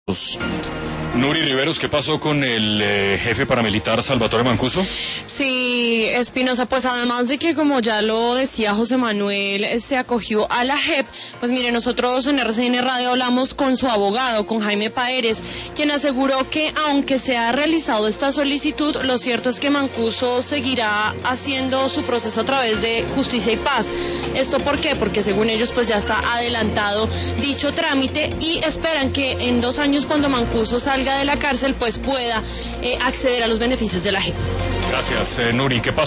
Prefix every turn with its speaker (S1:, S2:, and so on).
S1: Nuri Riveros, ¿qué pasó con el jefe paramilitar Salvatore Mancuso?
S2: Sí, Espinosa, pues además de que, como ya lo decía José Manuel, se acogió a la JEP, pues mire, nosotros en RCN Radio hablamos con su abogado, con Jaime Paeres, quien aseguró que aunque se ha realizado esta solicitud, lo cierto es que Mancuso seguirá haciendo su proceso a través de Justicia y Paz. ¿Esto por qué? Porque según ellos pues ya está adelantado dicho trámite y esperan que en 2 años, cuando Mancuso salga de la cárcel, pues pueda acceder a los beneficios de la JEP.
S1: Gracias, Nuri. ¿Qué pasó?